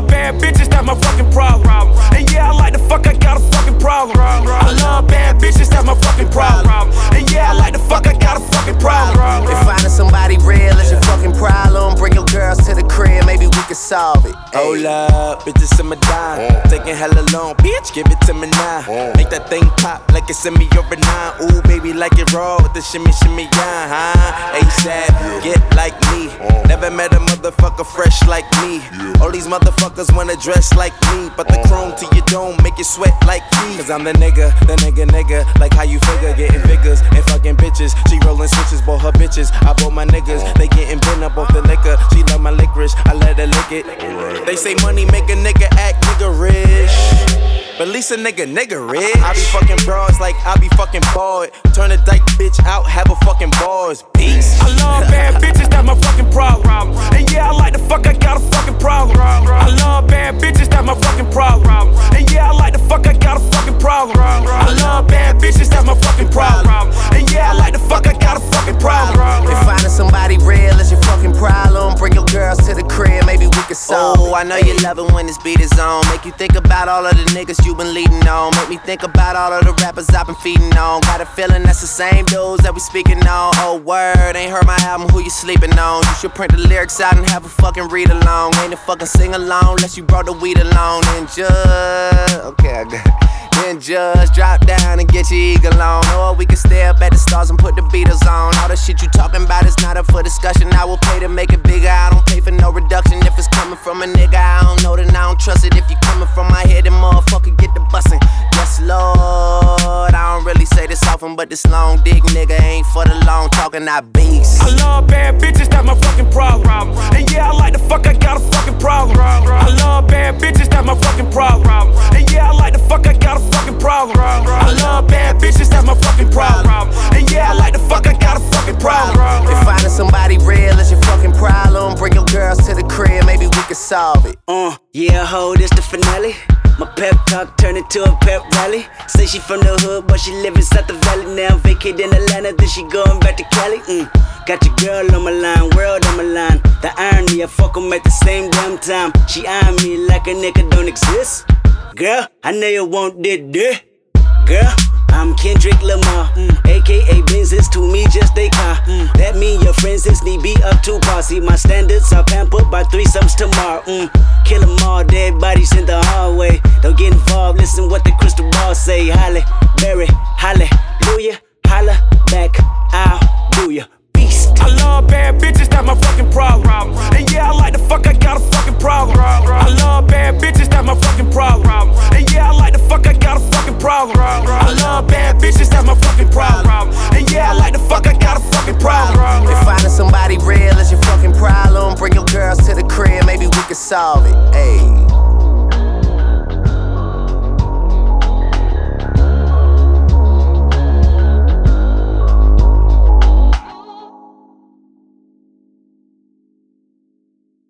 love bad bitches, that's my fucking problem. And yeah, I like the fuck, I got a fucking problem. I love bad bitches, that's my fucking problem. And yeah, I like the fuck, I got a fucking problem. If finding somebody real is your fucking problem, bring your girls to the crib, maybe we can solve it. Hold up, bitches in my dime. Taking hella long, bitch, give it to me now. Make that thing pop like it's in me over 9. Ooh, baby, like it raw with the shimmy, shimmy, yeah, huh? ASAP, get like me. Never met a motherfucker fresh like me. All these motherfuckers wanna dress like me, but the chrome to your dome make you sweat like me. Cause I'm the nigga, like how you figure, getting figures and fucking bitches. She rolling switches, bought her bitches, I bought my niggas. They getting bent up off the liquor, she love my licorice, I let her lick it. They say money make a nigga act niggerish, but at least a nigga rich. I be fucking bras like I be fucking bored. Turn a dyke bitch out, have a fucking bars. Peace. I love bad bitches, that's my fucking problem. And yeah, I like the fuck, I got a fucking problem. I love bad bitches, that's my fucking problem. And yeah, I like the fuck, I got a fucking problem. I love bad bitches, that's my fucking problem. And yeah, I like the fuck, I got a fucking problem. If finding somebody real is your fucking problem, bring your girls to the crib, maybe we can solve it. I know you love it when this beat is on. Make you think about all of the niggas you been leading on. Make me think about all of the rappers I've been feeding on. Got a feeling that's the same dudes that we speaking on. Oh word, ain't heard my album, who you sleeping on? You should print the lyrics out and have a fucking read along. Ain't a fucking sing along unless you brought the weed along. And just, okay, I got it. Then just drop down and get your eagle on. Or we can stay up at the stars and put the Beatles on. All the shit you talking about is not up for discussion. I will pay to make it bigger, I don't pay for no reduction. If it's coming from a nigga I don't know, then I don't trust it. If you coming from my head, then motherfucker get the bussin'. Yes Lord, I don't really say this often, but this long dick nigga ain't for the long talking, I beast. I love bad bitches, that's my fucking problem. And yeah, I like the fuck, I got a fucking problem. I love bad bitches, that's my fucking problem. And yeah, I like the fuck, I got a fucking problem. I love bad bitches, that's my fucking problem. And yeah, I like the fuck, I got a fucking problem. If finding somebody real is your fucking problem, bring your girls to the crib, maybe we can solve it. Yeah, ho, this the finale. My pep talk turned into a pep rally. Say she from the hood, but she live inside the valley now. Vacate in Atlanta, then she going back to Cali. Got your girl on my line, world on my line. The irony, I fuck 'em at the same damn time. She eyeing me like a nigga don't exist. Girl, I know you want this. Girl, I'm Kendrick Lamar, aka Benzes, to me just a car. That mean your friends is need be up to par. See my standards are pampered by threesomes tomorrow. Kill them all, dead bodies in the hallway. Don't get involved, listen what the crystal ball say. Halle Berry, hallelujah, holla back, I'll do ya. Beast. I love bad bitches, that's my fucking problem. And yeah, I like the fuck, I got a fucking problem. I love bad bitches, that's my fucking problem. And yeah, I like the fuck, I got a fucking problem. I love bad bitches, that's my fucking problem. And yeah, I like the fuck, I got a fucking problem. If finding somebody real is your fucking problem, bring your girls to the crib, maybe we can solve it. Ayy.